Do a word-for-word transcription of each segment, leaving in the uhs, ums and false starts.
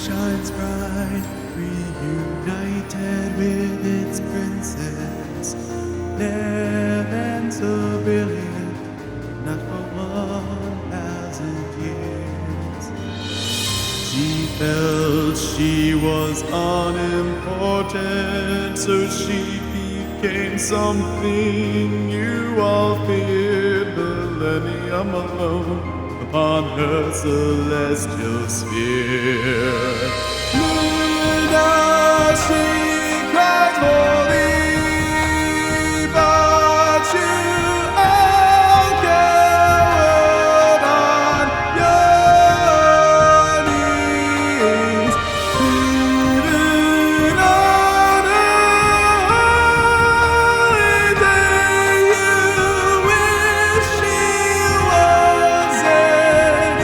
shines bright, reunited with its princess. Heaven so brilliant, not for one thousand years. She felt she was unimportant, so she became something you all feared. Millennium alone upon her celestial sphere. Luna, she cried holy, but you all cowered on your knees. Even on a holy day, you wish she was an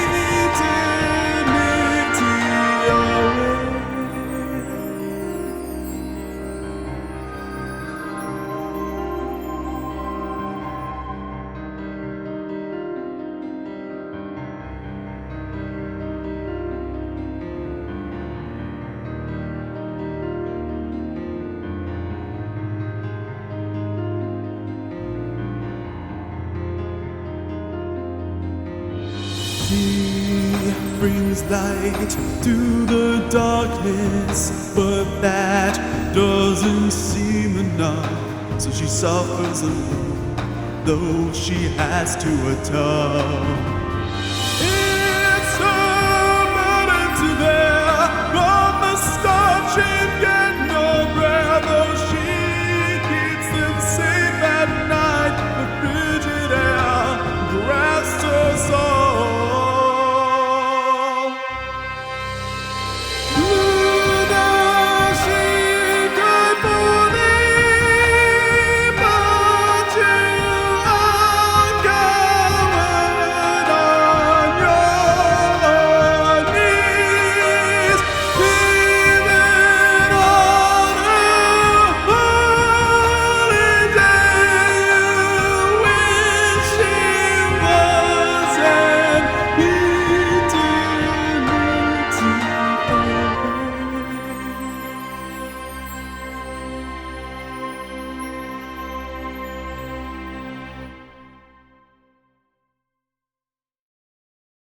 eternity away. She brings light to the darkness, but that doesn't seem enough. So she suffers alone, though she has to atone.